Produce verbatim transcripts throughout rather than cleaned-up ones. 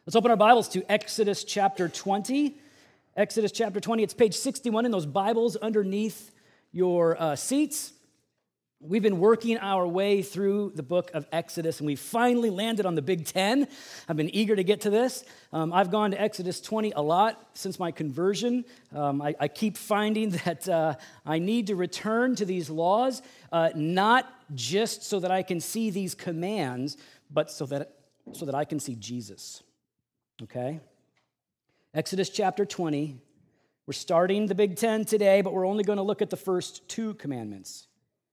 Let's open our Bibles to Exodus chapter twenty. Exodus chapter twenty, it's page sixty-one in those Bibles underneath your uh, seats. We've been working our way through the book of Exodus, and we finally landed on the Big Ten. I've been eager to get to this. Um, I've gone to Exodus twenty a lot since my conversion. Um, I, I keep finding that uh, I need to return to these laws, uh, not just so that I can see these commands, but so that, so that I can see Jesus. Okay? Exodus chapter twenty. We're starting the Big Ten today, but we're only going to look at the first two commandments.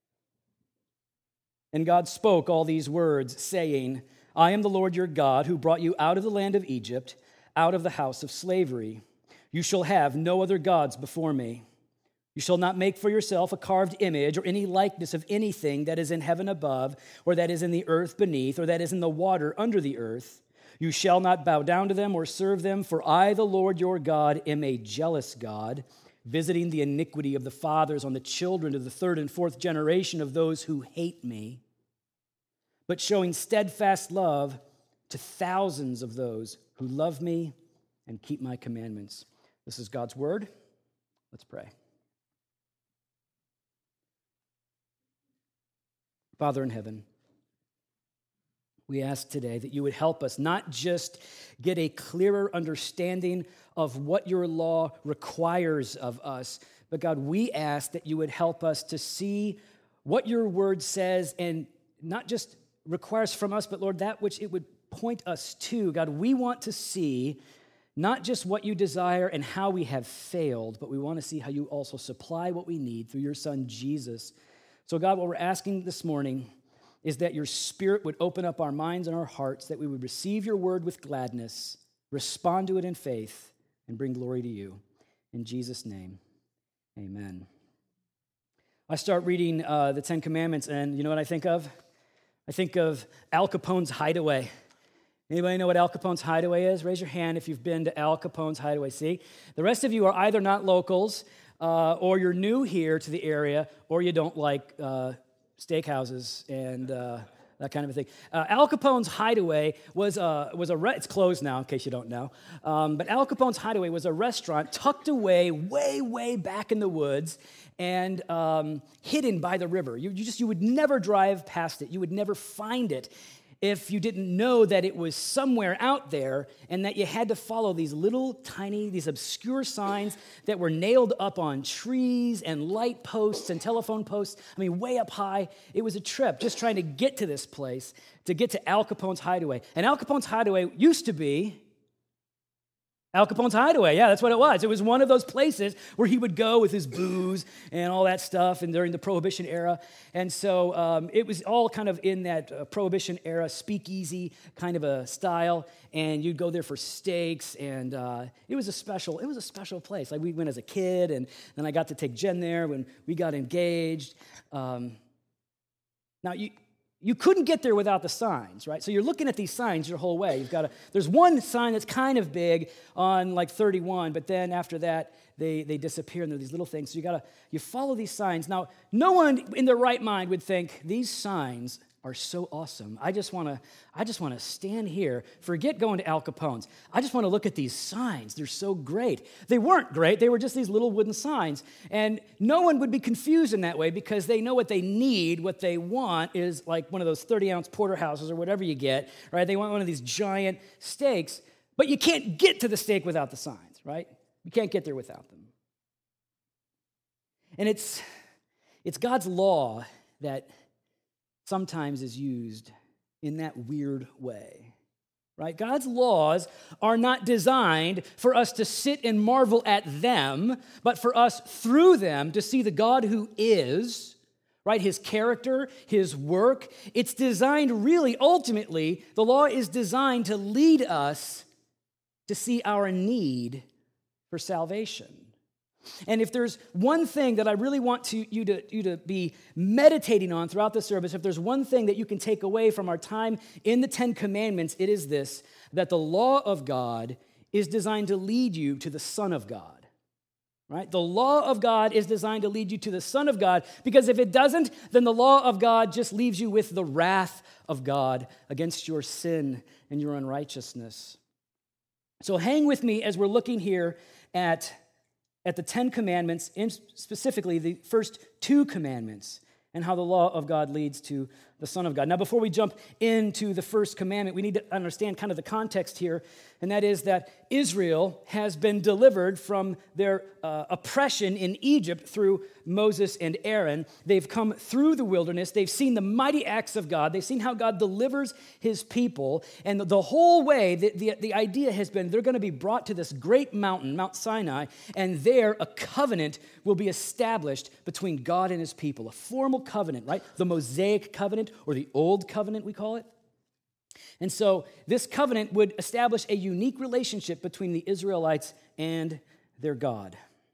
And God spoke all these words, saying, I am the Lord your God, who brought you out of the land of Egypt, out of the house of slavery. You shall have no other gods before me. You shall not make for yourself a carved image or any likeness of anything that is in heaven above, or that is in the earth beneath, or that is in the water under the earth. You shall not bow down to them or serve them, for I, the Lord your God, am a jealous God, visiting the iniquity of the fathers on the children to the third and fourth generation of those who hate me, but showing steadfast love to thousands of those who love me and keep my commandments. This is God's word. Let's pray. Father in heaven, we ask today that you would help us not just get a clearer understanding of what your law requires of us, but God, we ask that you would help us to see what your word says and not just requires from us, but Lord, that which it would point us to. God, we want to see not just what you desire and how we have failed, but we want to see how you also supply what we need through your Son, Jesus. So God, what we're asking this morning is that your Spirit would open up our minds and our hearts, that we would receive your word with gladness, respond to it in faith, and bring glory to you. In Jesus' name, amen. I start reading uh, the Ten Commandments, and you know what I think of? I think of Al Capone's Hideaway. Anybody know what Al Capone's Hideaway is? Raise your hand if you've been to Al Capone's Hideaway. See, the rest of you are either not locals, uh, or you're new here to the area, or you don't like uh, steakhouses and uh, that kind of a thing. Uh, Al Capone's Hideaway was a, was a re- it's closed now, in case you don't know. Um, but Al Capone's Hideaway was a restaurant tucked away, way, way back in the woods, and um, hidden by the river. You, you just you would never drive past it. You would never find it if you didn't know that it was somewhere out there and that you had to follow these little tiny, these obscure signs that were nailed up on trees and light posts and telephone posts. I mean, way up high. It was a trip just trying to get to this place, to get to Al Capone's Hideaway. And Al Capone's Hideaway used to be Al Capone's Hideaway, yeah, that's what it was. It was one of those places where he would go with his booze and all that stuff, and during the Prohibition era. And so um, it was all kind of in that uh, Prohibition era, speakeasy kind of a style, and you'd go there for steaks, and uh, it was a special, it was a special place. Like we went as a kid, and then I got to take Jen there when we got engaged. Um, now, you... You couldn't get there without the signs, right? So you're looking at these signs your whole way. You've got to, there's one sign that's kind of big on like thirty-one, but then after that, they, they disappear, and they're these little things. So you got to, you follow these signs. Now, no one in their right mind would think, these signs are so awesome. I just want to, I just want to stand here. Forget going to Al Capone's. I just want to look at these signs. They're so great. They weren't great. They were just these little wooden signs. And no one would be confused in that way because they know what they need, what they want is like one of those thirty-ounce porterhouses or whatever you get, right? They want one of these giant steaks, but you can't get to the steak without the signs, right? You can't get there without them. And it's, it's God's law that sometimes is used in that weird way, right? God's laws are not designed for us to sit and marvel at them, but for us through them to see the God who is, right? His character, his work. It's designed really, ultimately, the law is designed to lead us to see our need for salvation. And if there's one thing that I really want to, you, to, you to be meditating on throughout the service, if there's one thing that you can take away from our time in the Ten Commandments, it is this, that the law of God is designed to lead you to the Son of God, right? The law of God is designed to lead you to the Son of God, because if it doesn't, then the law of God just leaves you with the wrath of God against your sin and your unrighteousness. So hang with me as we're looking here at, at the Ten Commandments, and specifically the first two commandments, and how the law of God leads to the Son of God. Now, before we jump into the first commandment, we need to understand kind of the context here, and that is that Israel has been delivered from their uh, oppression in Egypt through Moses and Aaron. They've come through the wilderness. They've seen the mighty acts of God. They've seen how God delivers his people, and the whole way, the, the, the idea has been they're going to be brought to this great mountain, Mount Sinai, and there a covenant will be established between God and his people, a formal covenant, right? The Mosaic covenant, or the Old Covenant, we call it. And so this covenant would establish a unique relationship between the Israelites and their God.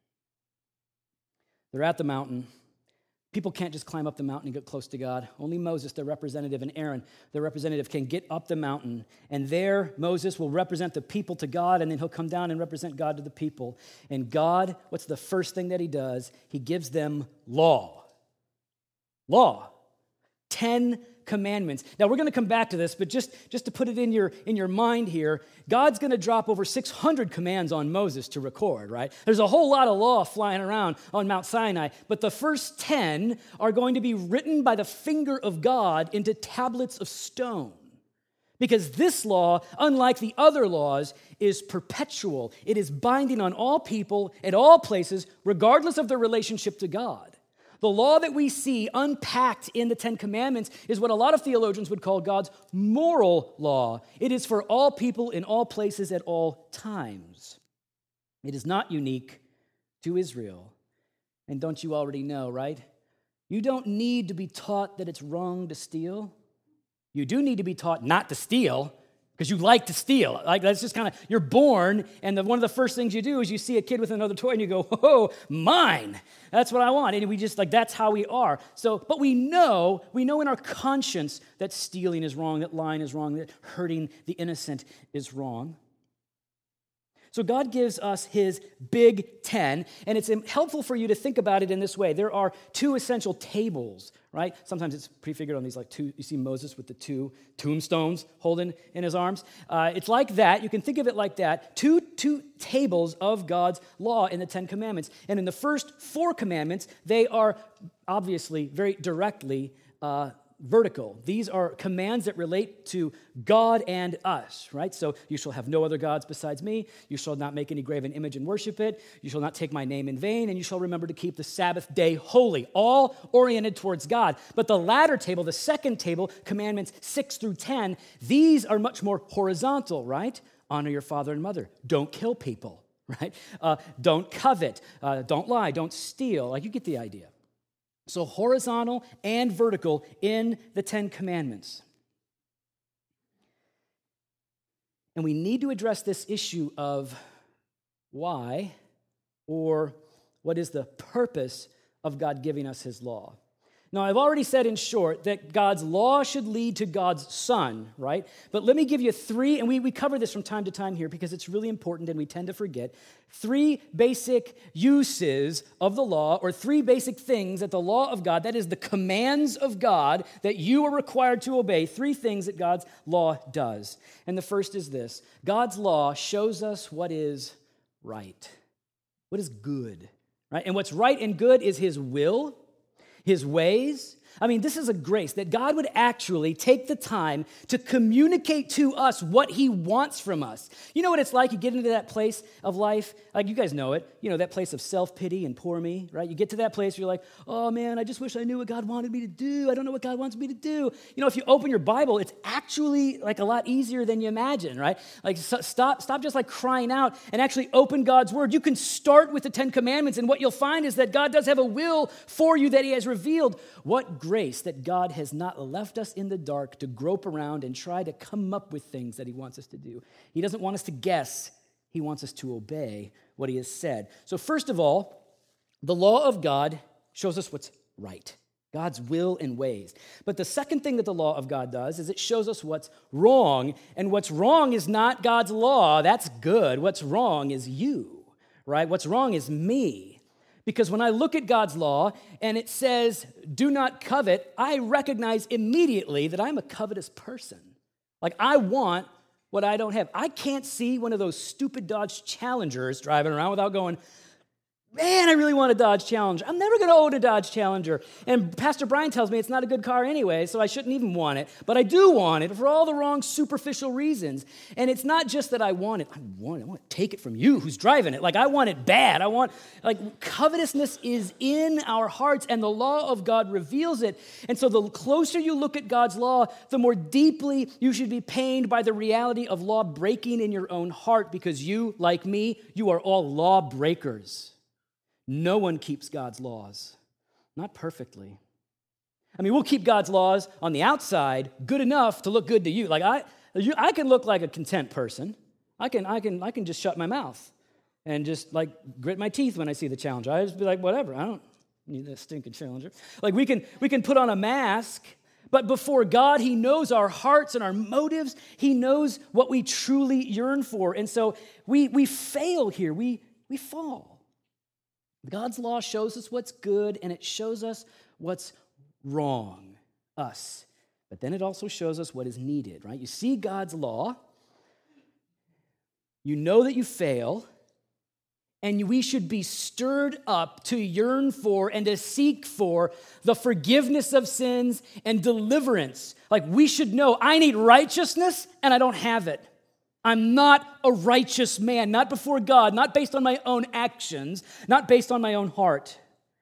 They're at the mountain. People can't just climb up the mountain and get close to God. Only Moses, their representative, and Aaron, their representative, can get up the mountain. And there, Moses will represent the people to God, and then he'll come down and represent God to the people. And God, what's the first thing that he does? He gives them law. Law. Ten commandments. Now, we're going to come back to this, but just, just to put it in your, in your mind here, God's going to drop over six hundred commands on Moses to record, right? There's a whole lot of law flying around on Mount Sinai, but the first ten are going to be written by the finger of God into tablets of stone. Because this law, unlike the other laws, is perpetual. It is binding on all people at all places, regardless of their relationship to God. The law that we see unpacked in the Ten Commandments is what a lot of theologians would call God's moral law. It is for all people in all places at all times. It is not unique to Israel. And don't you already know, right? You don't need to be taught that it's wrong to steal. You do need to be taught not to steal, because you like to steal. Like, that's just kind of, you're born, and the, one of the first things you do is you see a kid with another toy, and you go, oh, mine. That's what I want. And we just, like, that's how we are. So, but we know, we know in our conscience that stealing is wrong, that lying is wrong, that hurting the innocent is wrong. So God gives us his big ten, and it's helpful for you to think about it in this way. There are two essential tables, right? Sometimes it's prefigured on these, like, two, you see Moses with the two tombstones holding in his arms. Uh, it's like that. You can think of it like that. Two, two tables of God's law in the Ten Commandments. And in the first four commandments, they are obviously very directly uh vertical. These are commands that relate to God and us, right? So you shall have no other gods besides me. You shall not make any graven image and worship it. You shall not take my name in vain, and you shall remember to keep the Sabbath day holy, all oriented towards God. But the latter table, the second table, commandments six through ten, these are much more horizontal, right? Honor your father and mother. Don't kill people, right? Uh, don't covet. Uh, don't lie. Don't steal. Like, you get the idea. So horizontal and vertical in the Ten Commandments. And we need to address this issue of why, or what is the purpose of God giving us his law. Now, I've already said in short that God's law should lead to God's Son, right? But let me give you three, and we, we cover this from time to time here because it's really important and we tend to forget, three basic uses of the law, or three basic things that the law of God, that is the commands of God that you are required to obey, three things that God's law does. And the first is this: God's law shows us what is right, what is good, right? And what's right and good is his will, his ways. I mean, this is a grace that God would actually take the time to communicate to us what he wants from us. You know what it's like? You get into that place of life, like you guys know it, you know, that place of self-pity and poor me, right? You get to that place where you're like, oh man, I just wish I knew what God wanted me to do. I don't know what God wants me to do. You know, if you open your Bible, it's actually like a lot easier than you imagine, right? Like stop, stop just like crying out and actually open God's word. You can start with the Ten Commandments, and what you'll find is that God does have a will for you that he has revealed. What grace that God has not left us in the dark to grope around and try to come up with things that he wants us to do. He doesn't want us to guess. He wants us to obey what he has said. So first of all, the law of God shows us what's right, God's will and ways. But the second thing that the law of God does is it shows us what's wrong. And what's wrong is not God's law. That's good. What's wrong is you, right? What's wrong is me. Because when I look at God's law and it says, do not covet, I recognize immediately that I'm a covetous person. Like, I want what I don't have. I can't see one of those stupid Dodge Challengers driving around without going, man, I really want a Dodge Challenger. I'm never going to own a Dodge Challenger. And Pastor Brian tells me it's not a good car anyway, so I shouldn't even want it. But I do want it for all the wrong superficial reasons. And it's not just that I want it. I want it. I want to take it from you who's driving it. Like, I want it bad. I want, like, covetousness is in our hearts, and the law of God reveals it. And so the closer you look at God's law, the more deeply you should be pained by the reality of law breaking in your own heart, because you, like me, you are all law breakers. No one keeps God's laws, not perfectly. I mean, we'll keep God's laws on the outside good enough to look good to you. Like, I you, I can look like a content person. I can, I can, I can just shut my mouth and just, like, grit my teeth when I see the challenger. I just be like, whatever, I don't need that stinking challenger. Like, we can, we can put on a mask, but before God, he knows our hearts and our motives. He knows what we truly yearn for. And so we, we fail here. We, we fall. God's law shows us what's good, and it shows us what's wrong, us. But then it also shows us what is needed, right? You see God's law, you know that you fail, and we should be stirred up to yearn for and to seek for the forgiveness of sins and deliverance. Like, we should know, I need righteousness, and I don't have it. I'm not a righteous man, not before God, not based on my own actions, not based on my own heart.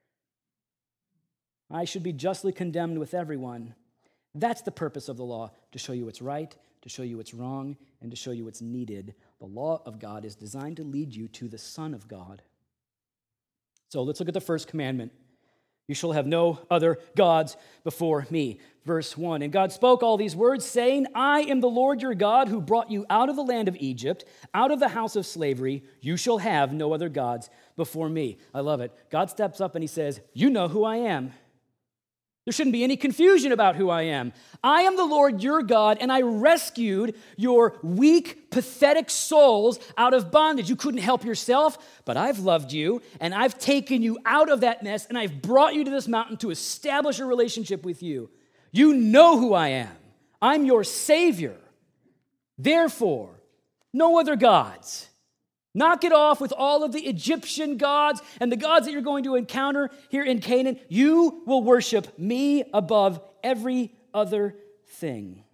I should be justly condemned with everyone. That's the purpose of the law, to show you what's right, to show you what's wrong, and to show you what's needed. The law of God is designed to lead you to the Son of God. So let's look at the first commandment. You shall have no other gods before me. Verse one, and God spoke all these words, saying, I am the Lord your God who brought you out of the land of Egypt, out of the house of slavery. You shall have no other gods before me. I love it. God steps up and he says, you know who I am. There shouldn't be any confusion about who I am. I am the Lord your God, and I rescued your weak, pathetic souls out of bondage. You couldn't help yourself, but I've loved you, and I've taken you out of that mess, and I've brought you to this mountain to establish a relationship with you. You know who I am. I'm your Savior. Therefore, no other gods. Knock it off with all of the Egyptian gods and the gods that you're going to encounter here in Canaan. You will worship me above every other thing.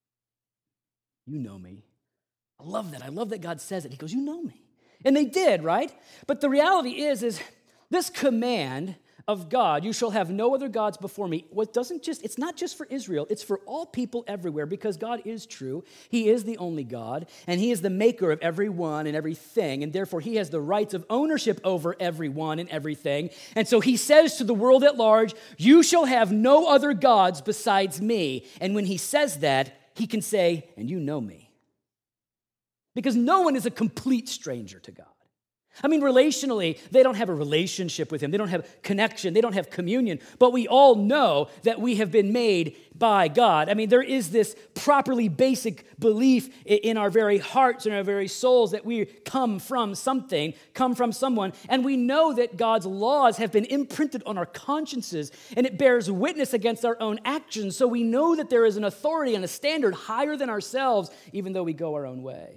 You know me. I love that. I love that God says it. He goes, you know me. And they did, right? But the reality is, is this command of God, you shall have no other gods before me, what doesn't just, it's not just for Israel, it's for all people everywhere, because God is true. He is the only God, and he is the maker of everyone and everything, and therefore he has the rights of ownership over everyone and everything. And so he says to the world at large, you shall have no other gods besides me. And when he says that, he can say, and you know me. Because no one is a complete stranger to God. I mean, relationally, they don't have a relationship with him. They don't have connection. They don't have communion. But we all know that we have been made by God. I mean, there is this properly basic belief in our very hearts and our very souls that we come from something, come from someone. And we know that God's laws have been imprinted on our consciences, and it bears witness against our own actions. So we know that there is an authority and a standard higher than ourselves, even though we go our own way.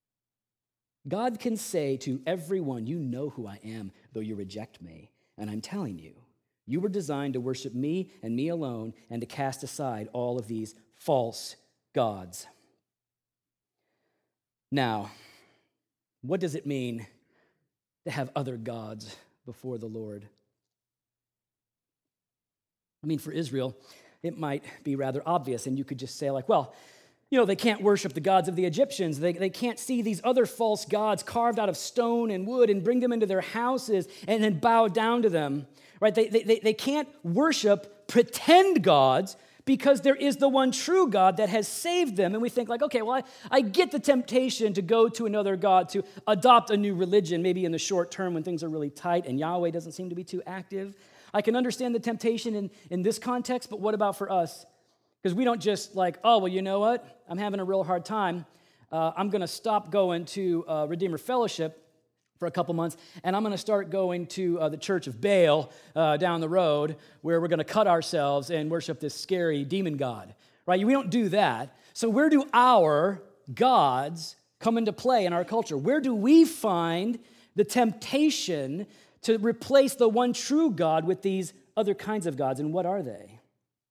God can say to everyone, you know who I am, though you reject me. And I'm telling you, you were designed to worship me and me alone and to cast aside all of these false gods. Now, what does it mean to have other gods before the Lord? I mean, for Israel, it might be rather obvious, and you could just say like, well, you know, they can't worship the gods of the Egyptians. They, they can't see these other false gods carved out of stone and wood and bring them into their houses and then bow down to them, right? They, they, they can't worship pretend gods because there is the one true God that has saved them. And we think like, okay, well, I, I get the temptation to go to another God, to adopt a new religion, maybe in the short term when things are really tight and Yahweh doesn't seem to be too active. I can understand the temptation in, in this context, but what about for us? Because we don't just like, oh, well, you know what? I'm having a real hard time. Uh, I'm going to stop going to uh, Redeemer Fellowship for a couple months, and I'm going to start going to uh, the Church of Baal uh, down the road, where we're going to cut ourselves and worship this scary demon god, right? We don't do that. So where do our gods come into play in our culture? Where do we find the temptation to replace the one true God with these other kinds of gods, and what are they?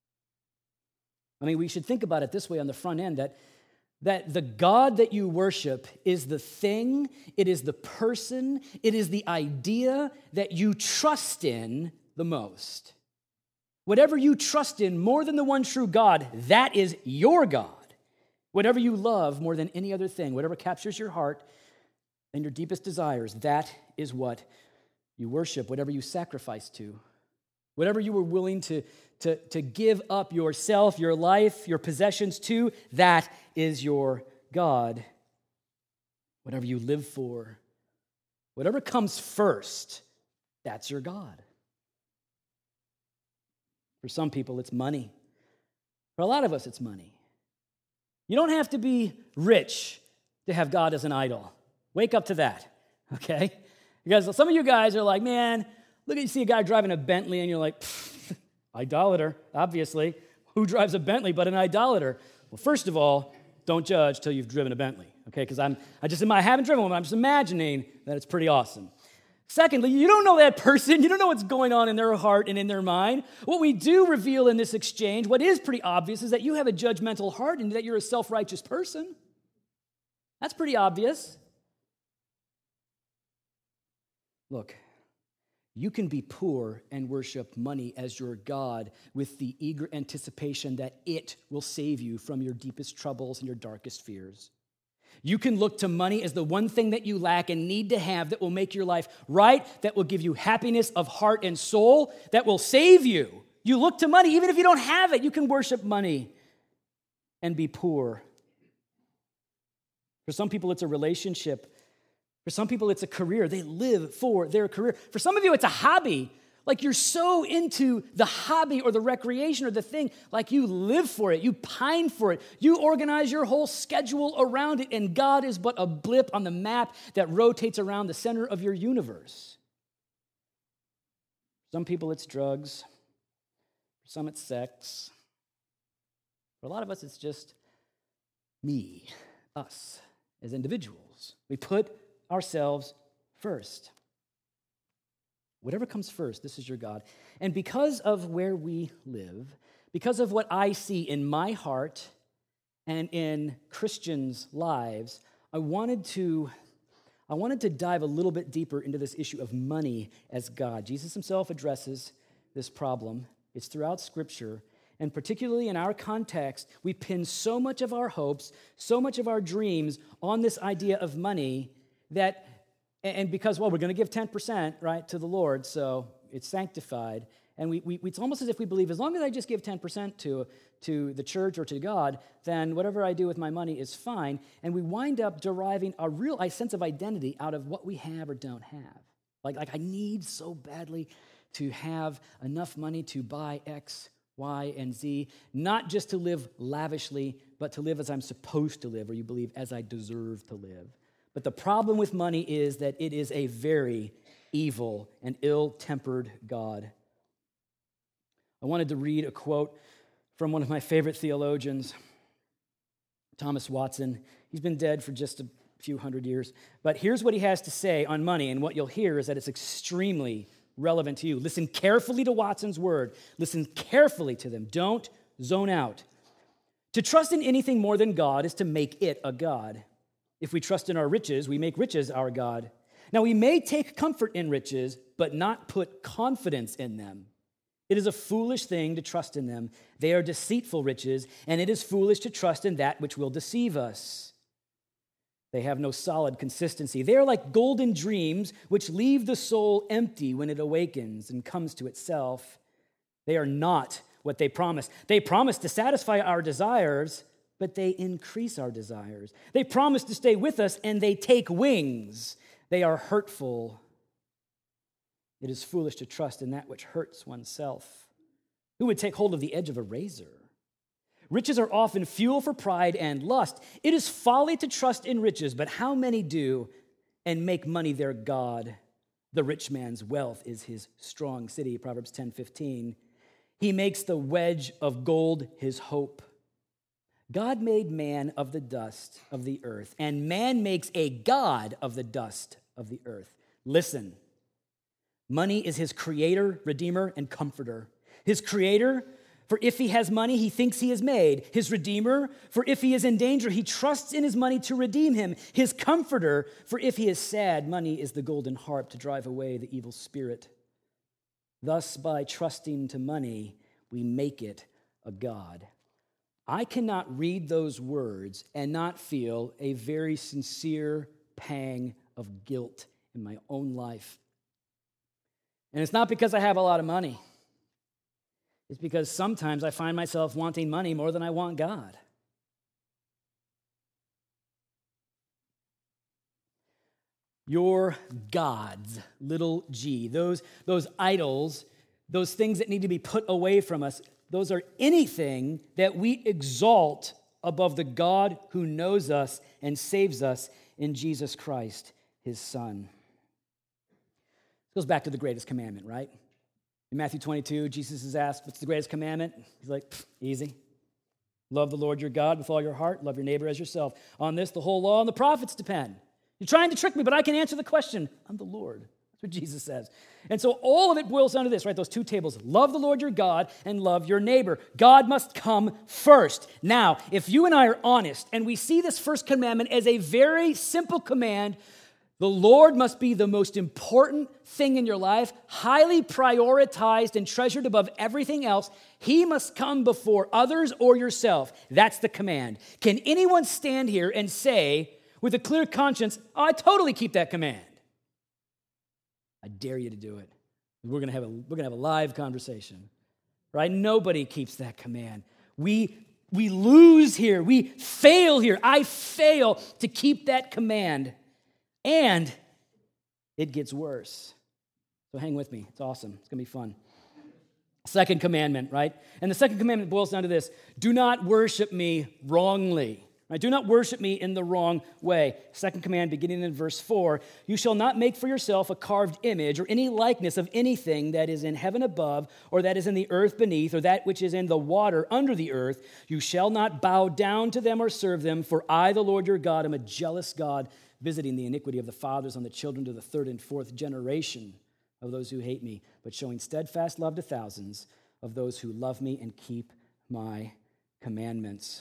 I mean, we should think about it this way on the front end, that, that the God that you worship is the thing, it is the person, it is the idea that you trust in the most. Whatever you trust in more than the one true God, that is your God. Whatever you love more than any other thing, whatever captures your heart and your deepest desires, that is what you worship. Whatever you sacrifice to, whatever you were willing to, to, to give up yourself, your life, your possessions to, that is your God. Whatever you live for, whatever comes first, that's your God. For some people, it's money. For a lot of us, it's money. You don't have to be rich to have God as an idol. Wake up to that, okay? Because some of you guys are like, man, look at you see a guy driving a Bentley, and you're like, idolater, obviously. Who drives a Bentley but an idolater? Well, first of all, don't judge till you've driven a Bentley, okay? Because I'm, I just, I haven't driven one, but I'm just imagining that it's pretty awesome. Secondly, you don't know that person. You don't know what's going on in their heart and in their mind. What we do reveal in this exchange, what is pretty obvious, is that you have a judgmental heart and that you're a self-righteous person. That's pretty obvious. Look, you can be poor and worship money as your God with the eager anticipation that it will save you from your deepest troubles and your darkest fears. You can look to money as the one thing that you lack and need to have that will make your life right, that will give you happiness of heart and soul, that will save you. You look to money, even if you don't have it, you can worship money and be poor. For some people, it's a relationship. For some people, it's a career. They live for their career. For some of you, it's a hobby. Like you're so into the hobby or the recreation or the thing, like you live for it, you pine for it, you organize your whole schedule around it, and God is but a blip on the map that rotates around the center of your universe. Some people, it's drugs. For some, it's sex. For a lot of us, it's just me, us, as individuals. We put ourselves first. Whatever comes first, this is your God. And because of where we live, because of what I see in my heart and in Christians' lives, I wanted to, I wanted to dive a little bit deeper into this issue of money as God. Jesus himself addresses this problem. It's throughout Scripture, and particularly in our context, we pin so much of our hopes, so much of our dreams on this idea of money that And because, well, we're going to give ten percent, right, to the Lord, so it's sanctified. And we, we, it's almost as if we believe, as long as I just give ten percent to, to the church or to God, then whatever I do with my money is fine. And we wind up deriving a real sense of identity out of what we have or don't have. Like, like I need so badly to have enough money to buy X, Y, and Z, not just to live lavishly, but to live as I'm supposed to live, or you believe as I deserve to live. But the problem with money is that it is a very evil and ill-tempered God. I wanted to read a quote from one of my favorite theologians, Thomas Watson. He's been dead for just a few hundred years. But here's what he has to say on money, and what you'll hear is that it's extremely relevant to you. Listen carefully to Watson's word. Listen carefully to them. Don't zone out. To trust in anything more than God is to make it a God. If we trust in our riches, we make riches our God. Now, we may take comfort in riches, but not put confidence in them. It is a foolish thing to trust in them. They are deceitful riches, and it is foolish to trust in that which will deceive us. They have no solid consistency. They are like golden dreams, which leave the soul empty when it awakens and comes to itself. They are not what they promise. They promise to satisfy our desires, but they increase our desires. They promise to stay with us, and they take wings. They are hurtful. It is foolish to trust in that which hurts oneself. Who would take hold of the edge of a razor? Riches are often fuel for pride and lust. It is folly to trust in riches, but how many do and make money their God? The rich man's wealth is his strong city, Proverbs ten fifteen. He makes the wedge of gold his hope. God made man of the dust of the earth, and man makes a god of the dust of the earth. Listen, money is his creator, redeemer, and comforter. His creator, for if he has money, he thinks he is made. His redeemer, for if he is in danger, he trusts in his money to redeem him. His comforter, for if he is sad, money is the golden harp to drive away the evil spirit. Thus, by trusting to money, we make it a god. I cannot read those words and not feel a very sincere pang of guilt in my own life. And it's not because I have a lot of money. It's because sometimes I find myself wanting money more than I want God. Your gods, little g, those, those idols, those things that need to be put away from us, those are anything that we exalt above the God who knows us and saves us in Jesus Christ, his Son. This goes back to the greatest commandment, right? In Matthew twenty-two, Jesus is asked, what's the greatest commandment? He's like, easy. Love the Lord your God with all your heart. Love your neighbor as yourself. On this, the whole law and the prophets depend. You're trying to trick me, but I can answer the question. I'm the Lord. That's what Jesus says. And so all of it boils down to this, right? Those two tables. Love the Lord your God and love your neighbor. God must come first. Now, if you and I are honest and we see this first commandment as a very simple command, the Lord must be the most important thing in your life, highly prioritized and treasured above everything else. He must come before others or yourself. That's the command. Can anyone stand here and say with a clear conscience, oh, I totally keep that command? I dare you to do it. We're gonna have a we're gonna have a live conversation, right? Nobody keeps that command. We we lose here. We fail here. I fail to keep that command, and it gets worse. So hang with me. It's awesome. It's gonna be fun. Second commandment, right? And the second commandment boils down to this: do not worship me wrongly. Right? Do not worship me in the wrong way. Second command, beginning in verse four, you shall not make for yourself a carved image or any likeness of anything that is in heaven above, or that is in the earth beneath, or that which is in the water under the earth. You shall not bow down to them or serve them, for I, the Lord your God, am a jealous God, visiting the iniquity of the fathers on the children to the third and fourth generation of those who hate me, but showing steadfast love to thousands of those who love me and keep my commandments.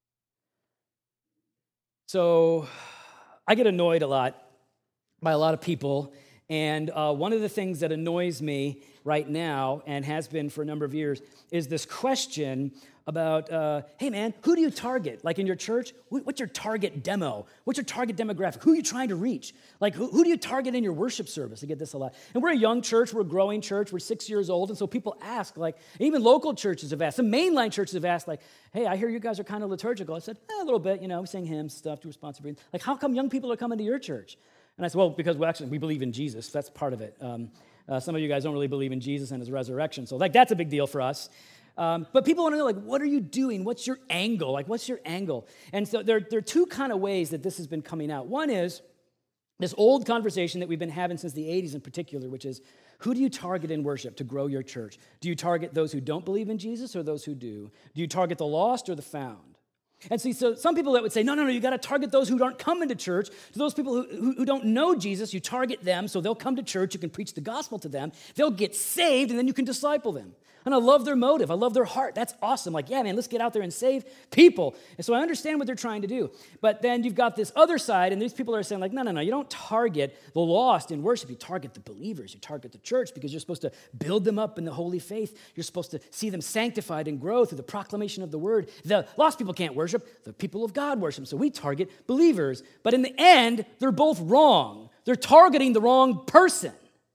So I get annoyed a lot by a lot of people, and uh, one of the things that annoys me right now, and has been for a number of years, is this question about, uh, hey man, who do you target? Like in your church, what's your target demo? What's your target demographic? Who are you trying to reach? Like who, who do you target in your worship service? I get this a lot. And we're a young church, we're a growing church, we're six years old, and so people ask, like, even local churches have asked, some mainline churches have asked, like, hey, I hear you guys are kind of liturgical. I said, eh, a little bit, you know, we sing hymns, stuff, do responsibility. Like, how come young people are coming to your church? And I said, well, because we actually, we believe in Jesus. That's part of it. Um, uh, some of you guys don't really believe in Jesus and his resurrection, so like that's a big deal for us. Um, but people want to know, like, what are you doing? What's your angle? Like, what's your angle? And so there, there are two kind of ways that this has been coming out. One is this old conversation that we've been having since the eighties in particular, which is, who do you target in worship to grow your church? Do you target those who don't believe in Jesus or those who do? Do you target the lost or the found? And see, so some people that would say, no, no, no, you got to target those who aren't coming to church. To those people who, who, who don't know Jesus, you target them so they'll come to church, you can preach the gospel to them, they'll get saved, and then you can disciple them. And I love their motive. I love their heart. That's awesome. Like, yeah, man, let's get out there and save people. And so I understand what they're trying to do. But then you've got this other side, and these people are saying, like, no, no, no, you don't target the lost in worship. You target the believers. You target the church because you're supposed to build them up in the holy faith. You're supposed to see them sanctified and grow through the proclamation of the word. The lost people can't worship. The people of God worship. So we target believers. But in the end, they're both wrong. They're targeting the wrong person.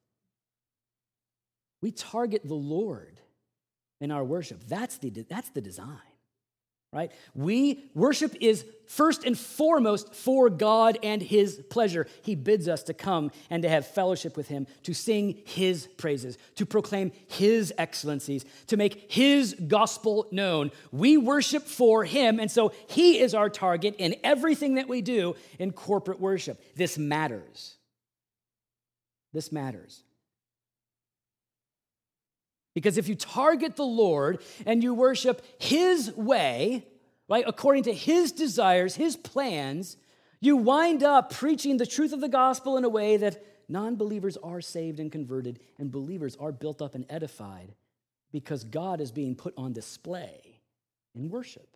We target the Lord in our worship. That's the, that's the design, right? We, worship is first and foremost for God and his pleasure. He bids us to come and to have fellowship with him, to sing his praises, to proclaim his excellencies, to make his gospel known. We worship for him, and so he is our target in everything that we do in corporate worship. This matters. This matters. Because if you target the Lord and you worship his way right? According to his desires, his plans, you wind up preaching the truth of the gospel in a way that non-believers are saved and converted, and believers are built up and edified because God is being put on display in worship.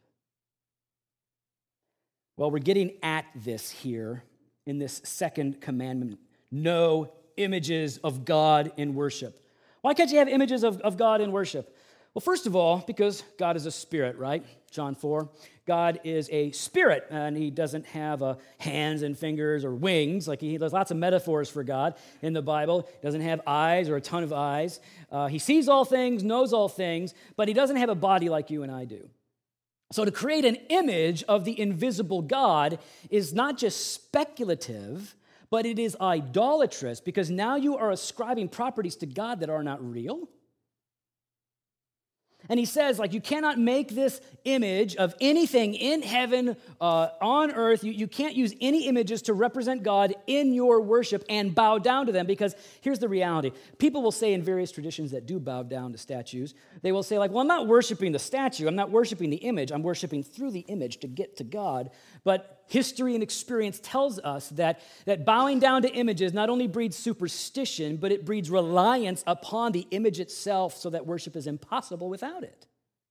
Well, we're getting at this here in this second commandment. No images of God in worship. Why can't you have images of, of God in worship? Well, first of all, because God is a spirit, right? John four. God is a spirit, and he doesn't have uh, hands and fingers or wings. Like he, there's lots of metaphors for God in the Bible. He doesn't have eyes or a ton of eyes. Uh, he sees all things, knows all things, but he doesn't have a body like you and I do. So to create an image of the invisible God is not just speculative, but it is idolatrous, because now you are ascribing properties to God that are not real. And he says, like, you cannot make this image of anything in heaven, uh, on earth. You, you can't use any images to represent God in your worship and bow down to them, because here's the reality. People will say in various traditions that do bow down to statues, they will say, like, well, I'm not worshiping the statue. I'm not worshiping the image. I'm worshiping through the image to get to God. But history and experience tells us that, that bowing down to images not only breeds superstition, but it breeds reliance upon the image itself, so that worship is impossible without it.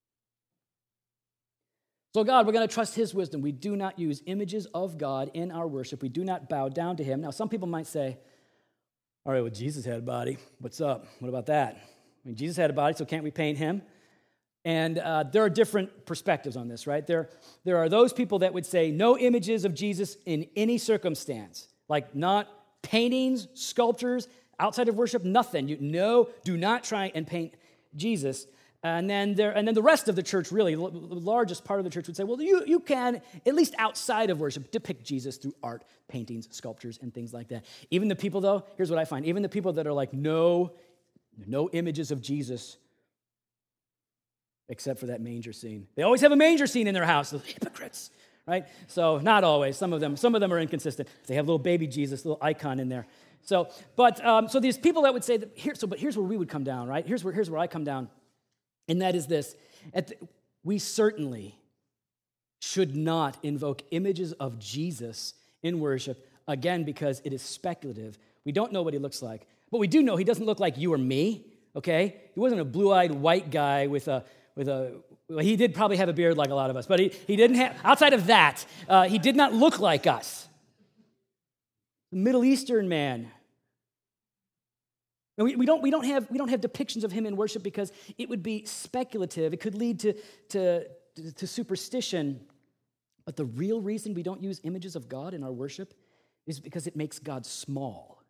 So God, we're going to trust his wisdom. We do not use images of God in our worship. We do not bow down to him. Now, some people might say, all right, well, Jesus had a body. What's up? What about that? I mean, Jesus had a body, so can't we paint him? And uh, there are different perspectives on this, right? There, there are those people that would say no images of Jesus in any circumstance, like not paintings, sculptures, outside of worship, nothing. You no, do not try and paint Jesus. And then there, and then the rest of the church, really, the largest part of the church would say, well, you, you can, at least outside of worship, depict Jesus through art, paintings, sculptures, and things like that. Even the people, though, here's what I find. Even the people that are like, no, no images of Jesus, except for that manger scene. They always have a manger scene in their house, the hypocrites, right? So not always. Some of them, some of them are inconsistent. They have little baby Jesus, little icon in there. So, but um, so these people that would say that here. So, but here's where we would come down, right? Here's where here's where I come down, and that is this: At the, we certainly should not invoke images of Jesus in worship, again, because it is speculative. We don't know what he looks like, but we do know he doesn't look like you or me. Okay, he wasn't a blue-eyed white guy with a With a, well, he did probably have a beard like a lot of us, but he, he didn't have, outside of that, uh, he did not look like us. Middle Eastern man. And we, we, don't, we, don't have, we don't have depictions of him in worship because it would be speculative. It could lead to, to, to, to superstition. But the real reason we don't use images of God in our worship is because it makes God small.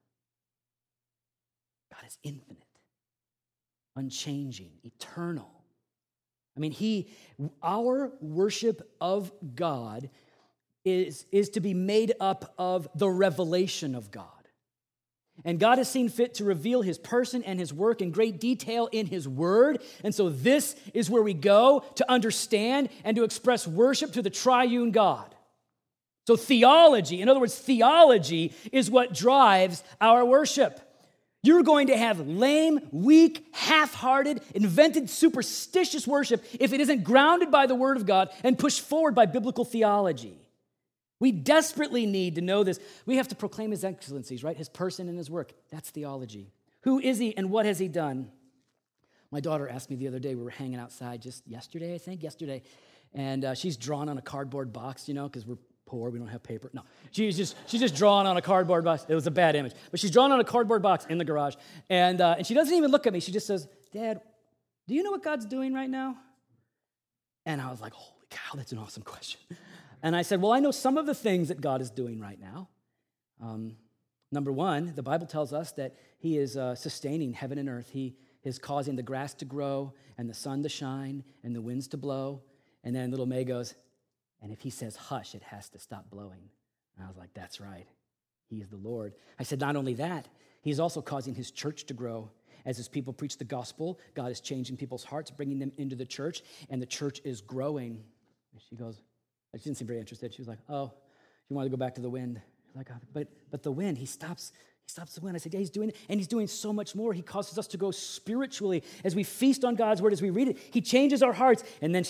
God is infinite, unchanging, eternal. I mean, he, our worship of God is, is to be made up of the revelation of God. And God has seen fit to reveal his person and his work in great detail in his word. And so this is where we go to understand and to express worship to the triune God. So theology, in other words, theology is what drives our worship. You're going to have lame, weak, half-hearted, invented, superstitious worship if it isn't grounded by the Word of God and pushed forward by biblical theology. We desperately need to know this. We have to proclaim his excellencies, right? His person and his work. That's theology. Who is he and what has he done? My daughter asked me the other day, we were hanging outside just yesterday, I think, yesterday, and uh, she's drawn on a cardboard box, you know, because we're poor, we don't have paper. No, she's just she's just drawn on a cardboard box. It was a bad image. But she's drawn on a cardboard box in the garage. And uh, and she doesn't even look at me. She just says, Dad, do you know what God's doing right now? And I was like, holy cow, that's an awesome question. And I said, well, I know some of the things that God is doing right now. Um, number one, the Bible tells us that he is uh, sustaining heaven and earth. He is causing the grass to grow and the sun to shine and the winds to blow. And then little May goes, and if he says hush, it has to stop blowing. And I was like, that's right. He is the Lord. I said, not only that, he's also causing his church to grow. As his people preach the gospel, God is changing people's hearts, bringing them into the church, and the church is growing. And she goes, she didn't seem very interested. She was like, oh, you want to go back to the wind. Like, but but the wind, he stops He stops the wind. I said, yeah, he's doing it, and he's doing so much more. He causes us to go spiritually as we feast on God's word, as we read it. He changes our hearts. And then she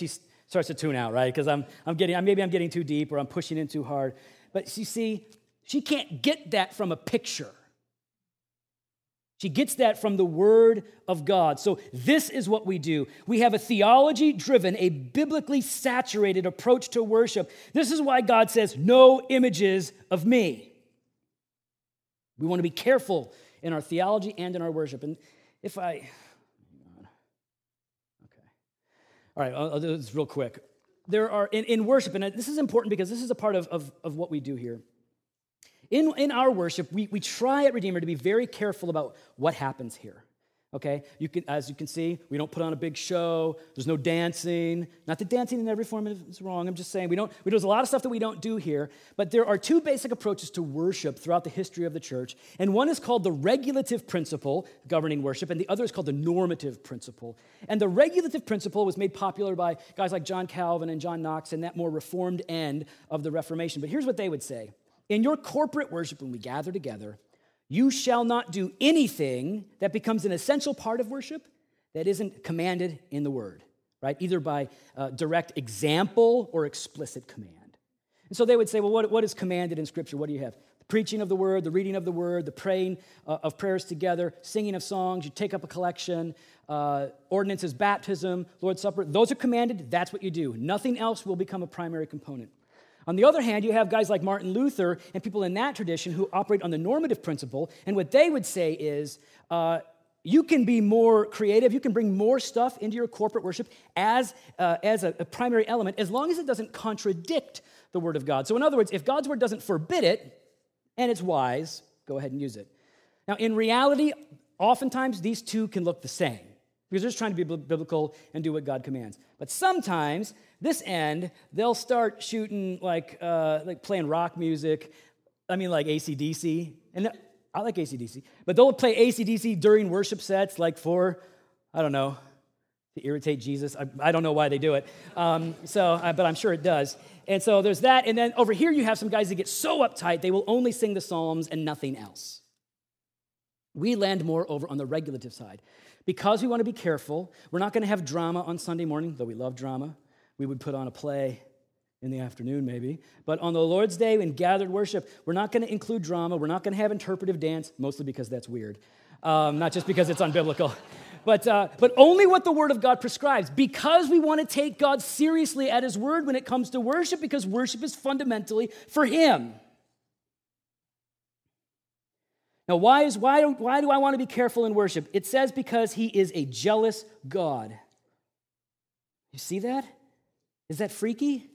starts to tune out, right? Because I'm, I'm getting, maybe I'm getting too deep or I'm pushing in too hard. But you see, she can't get that from a picture. She gets that from the Word of God. So this is what we do. We have a theology-driven, a biblically saturated approach to worship. This is why God says, no images of me. We want to be careful in our theology and in our worship. And if I... Okay. All right, I'll, I'll do this real quick. There are, in, in worship, and this is important because this is a part of, of, of what we do here. In, in our worship, we, we try at Redeemer to be very careful about what happens here, okay? You can, as you can see, we don't put on a big show. There's no dancing. Not that dancing in every form is wrong. I'm just saying we don't. We, there's a lot of stuff that we don't do here, but there are two basic approaches to worship throughout the history of the church, and one is called the regulative principle governing worship, and the other is called the normative principle. And the regulative principle was made popular by guys like John Calvin and John Knox and that more reformed end of the Reformation. But here's what they would say. In your corporate worship, when we gather together, you shall not do anything that becomes an essential part of worship that isn't commanded in the Word, right? Either by uh, direct example or explicit command. And so they would say, well, what, what is commanded in Scripture? What do you have? The preaching of the Word, the reading of the Word, the praying uh, of prayers together, singing of songs, you take up a collection, uh, ordinances, baptism, Lord's Supper. Those are commanded. That's what you do. Nothing else will become a primary component. On the other hand, you have guys like Martin Luther and people in that tradition who operate on the normative principle, and what they would say is, uh, you can be more creative, you can bring more stuff into your corporate worship as, uh, as a, a primary element, as long as it doesn't contradict the Word of God. So in other words, if God's Word doesn't forbid it, and it's wise, go ahead and use it. Now, in reality, oftentimes these two can look the same, because they're just trying to be biblical and do what God commands. But sometimes, this end, they'll start shooting, like uh, like playing rock music. I mean, like A C D C. And I like A C D C. But they'll play A C D C during worship sets, like for, I don't know, to irritate Jesus. I, I don't know why they do it. Um, so, uh, but I'm sure it does. And so there's that. And then over here you have some guys that get so uptight, they will only sing the Psalms and nothing else. We land more over on the regulative side. Because we want to be careful, we're not going to have drama on Sunday morning, though we love drama. We would put on a play in the afternoon maybe. But on the Lord's Day in gathered worship, we're not going to include drama. We're not going to have interpretive dance, mostly because that's weird. Um, not just because it's unbiblical. But, uh, but only what the Word of God prescribes. Because we want to take God seriously at His Word when it comes to worship, because worship is fundamentally for Him. Now, why, is, why, do, why do I want to be careful in worship? It says because He is a jealous God. You see that? Is that freaky?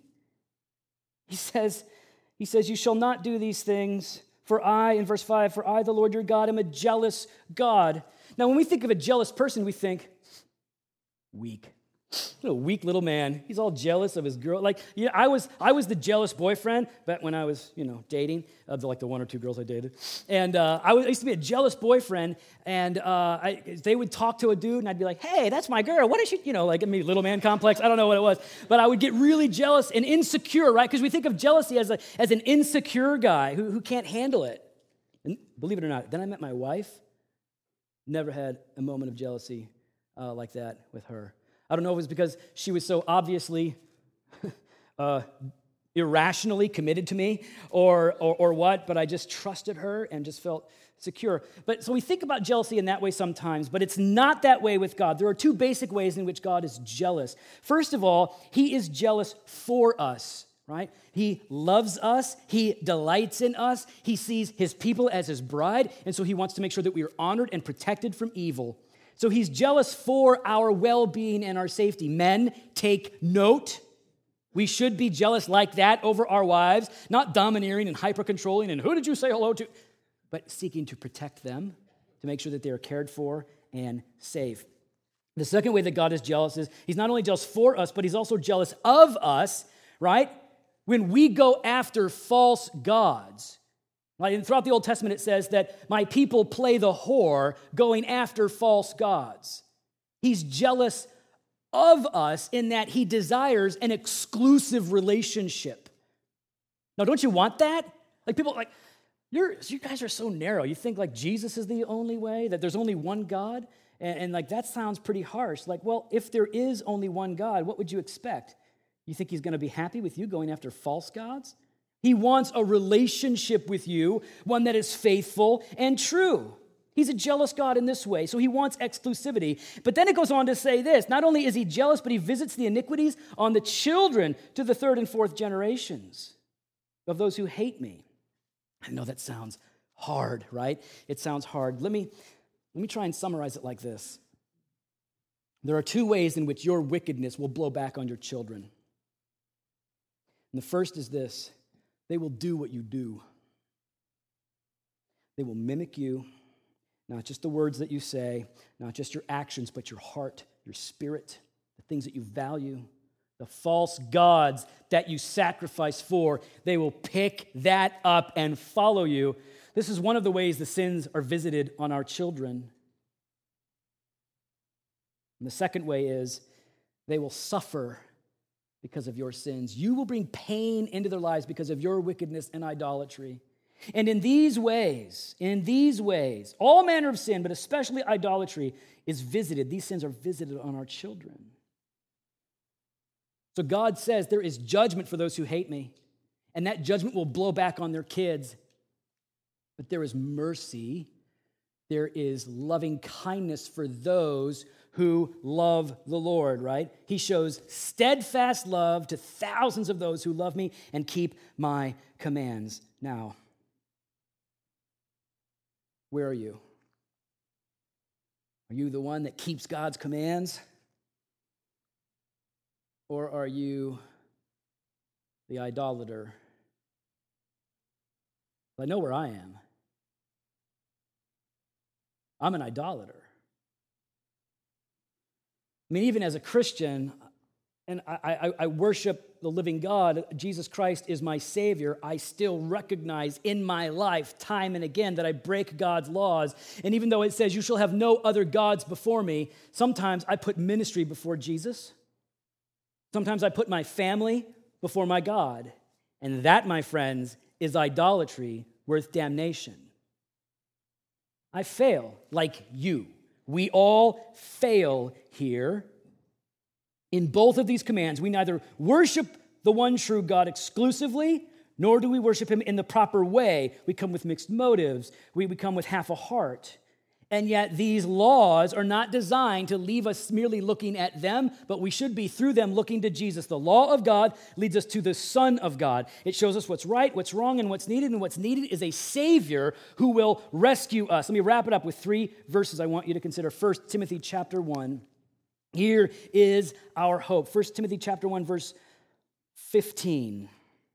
He says, he says, you shall not do these things, for I, in verse five, for I, the Lord your God, am a jealous God. Now, when we think of a jealous person, we think, weak. What a weak little man. He's all jealous of his girl. Like, yeah, I was I was the jealous boyfriend back when I was, you know, dating, of the, like the one or two girls I dated. And uh, I, was, I used to be a jealous boyfriend, and uh, I, they would talk to a dude, and I'd be like, hey, that's my girl. What is she, you know, like, I mean, little man complex. I don't know what it was. But I would get really jealous and insecure, right? Because we think of jealousy as, a, as an insecure guy who, who can't handle it. And believe it or not, then I met my wife. Never had a moment of jealousy uh, like that with her. I don't know if it was because she was so obviously uh, irrationally committed to me or, or or what, but I just trusted her and just felt secure. But so we think about jealousy in that way sometimes, but it's not that way with God. There are two basic ways in which God is jealous. First of all, He is jealous for us, right? He loves us. He delights in us. He sees His people as His bride, and so He wants to make sure that we are honored and protected from evil. So He's jealous for our well-being and our safety. Men, take note. We should be jealous like that over our wives, not domineering and hyper-controlling and who did you say hello to? But seeking to protect them, to make sure that they are cared for and safe. The second way that God is jealous is He's not only jealous for us, but He's also jealous of us, right? When we go after false gods. Right? And throughout the Old Testament, it says that my people play the whore going after false gods. He's jealous of us in that He desires an exclusive relationship. Now, don't you want that? Like people like, you're, you guys are so narrow. You think like Jesus is the only way, that there's only one God? And, and like that sounds pretty harsh. Like, well, if there is only one God, what would you expect? You think he's going to be happy with you going after false gods? He wants a relationship with you, one that is faithful and true. He's a jealous God in this way, so he wants exclusivity. But then it goes on to say this, not only is he jealous, but he visits the iniquities on the children to the third and fourth generations of those who hate me. I know that sounds hard, right? It sounds hard. Let me, let me try and summarize it like this. There are two ways in which your wickedness will blow back on your children. And the first is this: they will do what you do. They will mimic you, not just the words that you say, not just your actions, but your heart, your spirit, the things that you value, the false gods that you sacrifice for. They will pick that up and follow you. This is one of the ways the sins are visited on our children. And the second way is they will suffer because of your sins. You will bring pain into their lives because of your wickedness and idolatry. And in these ways, in these ways, all manner of sin, but especially idolatry, is visited. These sins are visited on our children. So God says there is judgment for those who hate me, and that judgment will blow back on their kids. But there is mercy. There is loving kindness for those who love the Lord, right? He shows steadfast love to thousands of those who love me and keep my commands. Now, where are you? Are you the one that keeps God's commands? Or are you the idolater? I know where I am. I'm an idolater. I mean, even as a Christian, and I, I, I worship the living God, Jesus Christ is my Savior, I still recognize in my life time and again that I break God's laws. And even though it says you shall have no other gods before me, sometimes I put ministry before Jesus. Sometimes I put my family before my God. And that, my friends, is idolatry worth damnation. I fail like you. We all fail here. In both of these commands, we neither worship the one true God exclusively, nor do we worship him in the proper way. We come with mixed motives. We, we come with half a heart. And yet these laws are not designed to leave us merely looking at them, but we should be through them looking to Jesus. The law of God leads us to the Son of God. It shows us what's right, what's wrong, and what's needed. And what's needed is a Savior who will rescue us. Let me wrap it up with three verses I want you to consider. First Timothy chapter one. Here is our hope. First Timothy chapter one, verse fifteen.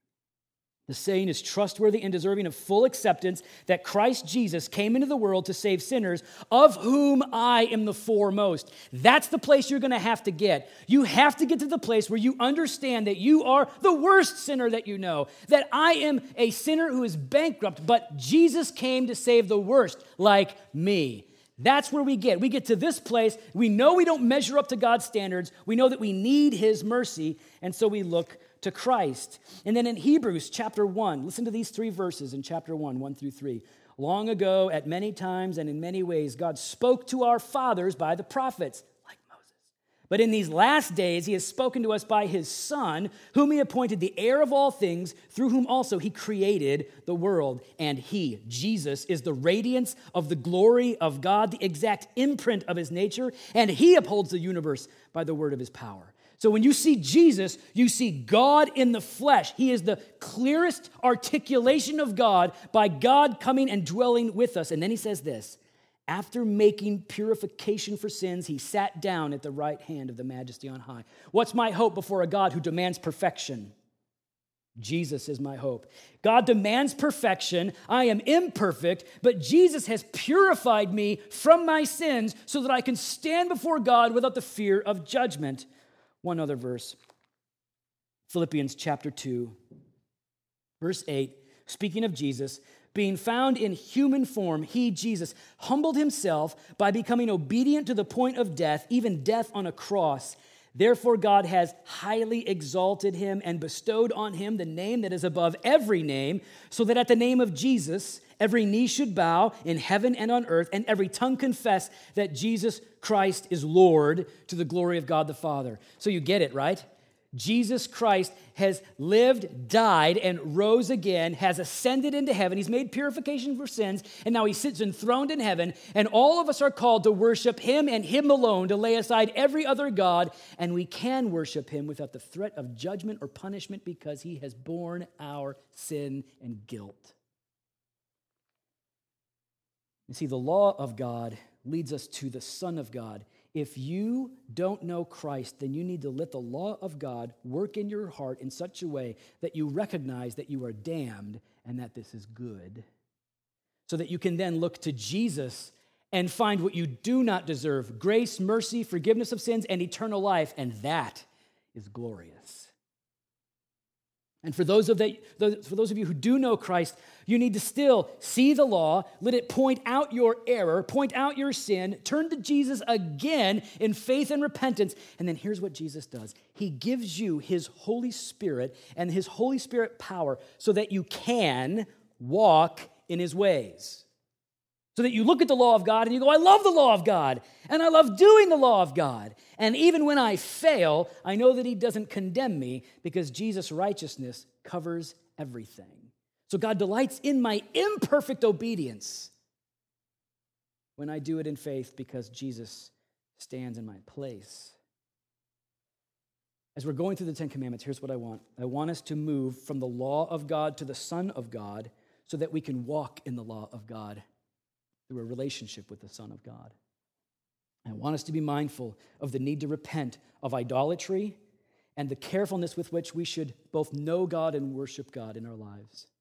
The saying is trustworthy and deserving of full acceptance that Christ Jesus came into the world to save sinners, of whom I am the foremost. That's the place you're going to have to get. You have to get to the place where you understand that you are the worst sinner that you know, that I am a sinner who is bankrupt, but Jesus came to save the worst, like me. That's where we get. We get to this place. We know we don't measure up to God's standards. We know that we need his mercy, and so we look to Christ. And then in Hebrews chapter one, listen to these three verses in chapter one, one through three. Long ago, at many times and in many ways, God spoke to our fathers by the prophets, like Moses. But in these last days, he has spoken to us by his Son, whom he appointed the heir of all things, through whom also he created the world. And he, Jesus, is the radiance of the glory of God, the exact imprint of his nature, and he upholds the universe by the word of his power. So when you see Jesus, you see God in the flesh. He is the clearest articulation of God by God coming and dwelling with us. And then he says this, after making purification for sins, he sat down at the right hand of the Majesty on high. What's my hope before a God who demands perfection? Jesus is my hope. God demands perfection. I am imperfect, but Jesus has purified me from my sins so that I can stand before God without the fear of judgment. One other verse, Philippians chapter two, verse eight, speaking of Jesus, being found in human form, he, Jesus, humbled himself by becoming obedient to the point of death, even death on a cross. Therefore, God has highly exalted him and bestowed on him the name that is above every name, so that at the name of Jesus, every knee should bow in heaven and on earth, and every tongue confess that Jesus Christ is Lord, to the glory of God the Father. So you get it, right? Jesus Christ has lived, died, and rose again, has ascended into heaven. He's made purification for sins, and now he sits enthroned in heaven, and all of us are called to worship him and him alone, to lay aside every other god, and we can worship him without the threat of judgment or punishment because he has borne our sin and guilt. You see, the law of God leads us to the Son of God. If you don't know Christ, then you need to let the law of God work in your heart in such a way that you recognize that you are damned and that this is good, so that you can then look to Jesus and find what you do not deserve: grace, mercy, forgiveness of sins, and eternal life, and that is glorious. And for those of that, for those of you who do know Christ, you need to still see the law, let it point out your error, point out your sin, turn to Jesus again in faith and repentance. And then here's what Jesus does. He gives you his Holy Spirit and his Holy Spirit power so that you can walk in his ways. So that you look at the law of God and you go, I love the law of God, and I love doing the law of God. And even when I fail, I know that he doesn't condemn me because Jesus' righteousness covers everything. So God delights in my imperfect obedience when I do it in faith because Jesus stands in my place. As we're going through the Ten Commandments, here's what I want. I want us to move from the law of God to the Son of God so that we can walk in the law of God through a relationship with the Son of God. I want us to be mindful of the need to repent of idolatry and the carefulness with which we should both know God and worship God in our lives.